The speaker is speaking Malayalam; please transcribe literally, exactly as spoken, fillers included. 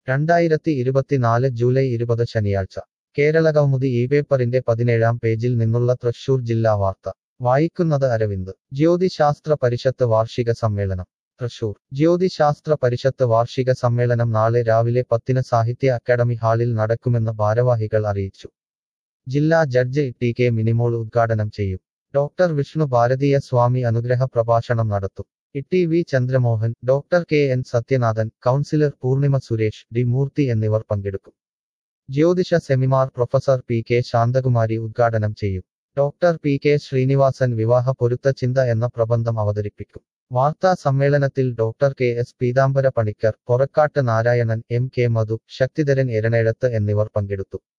രണ്ടായിരത്തി ഇരുപത്തിനാല് ജൂലൈ ഇരുപത് ശനിയാഴ്ച കേരളകൗമുദി ഈ പേപ്പറിന്റെ പതിനേഴാം പേജിൽ നിന്നുള്ള തൃശൂർ ജില്ലാ വാർത്ത വായിക്കുന്നത് അരവിന്ദ് ജ്യോതിശാസ്ത്ര പരിഷത്ത് വാർഷിക സമ്മേളനം തൃശൂർ ജ്യോതിശാസ്ത്ര പരിഷത്ത് വാർഷിക സമ്മേളനം നാളെ രാവിലെ പത്തിന് സാഹിത്യ അക്കാദമി ഹാളിൽ നടക്കുമെന്ന് ഭാരവാഹികൾ അറിയിച്ചു. ജില്ലാ ജഡ്ജ് ടി കെ മിനിമോൾ ഉദ്ഘാടനം ചെയ്യും. ഡോക്ടർ വിഷ്ണു ഭാരതീയ സ്വാമി അനുഗ്രഹ പ്രഭാഷണം നടത്തും. T V Chandramohan, doctor K N Sathyanathan, councillor Poornima Suresh, D Moorthy എന്നിവർ പങ്കെടുക്കും. ജ്യോതിഷ seminar professor P K Santhakumari ഉദ്ഘാടനം ചെയ്യും. ഡോക്ടർ പി കെ ശ്രീനിവാസൻ വിവാഹ പൊരുത്ത ചിന്ത എന്ന പ്രബന്ധം അവതരിപ്പിക്കും. വാർത്താ സമ്മേളനത്തിൽ doctor K S Peethambara Panicker, Porakkatt Narayanan, M K Madhu, Sakthidharan Eranezhath എന്നിവർ പങ്കെടുത്തു.